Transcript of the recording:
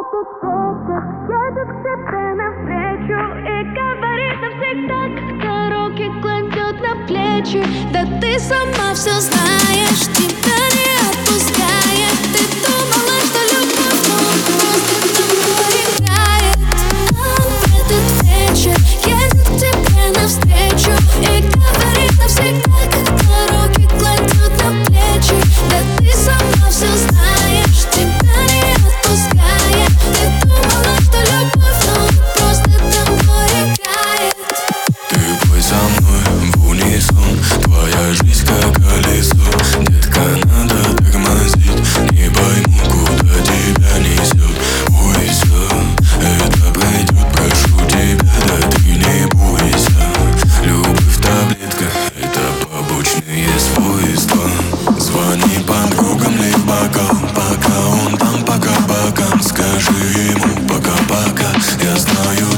этот вечер едет к тебе навстречу и говорит навсегда, как руки кладет на плечи. Да ты сама все знаешь, тебя не отпускает. Ты думала, что любовь, но просто тобой играет. В этот вечер едет к тебе навстречу и говорит навсегда, как руки кладет на плечи. Да ты сама все знаешь, тебя не отпускает. Ты думала, что любовь, но просто тобой играет. Ты пой со мной в унисон, твоя жизнь как колесо. Детка, надо тормозить, не пойму, куда тебя несет. Бойся, это пройдет, прошу тебя, да ты не бойся. Любовь таблетка, это побочные свойства. Звони подругам, лей бокал, пока он там, пока бокам. Скажи ему пока-пока, я знаю,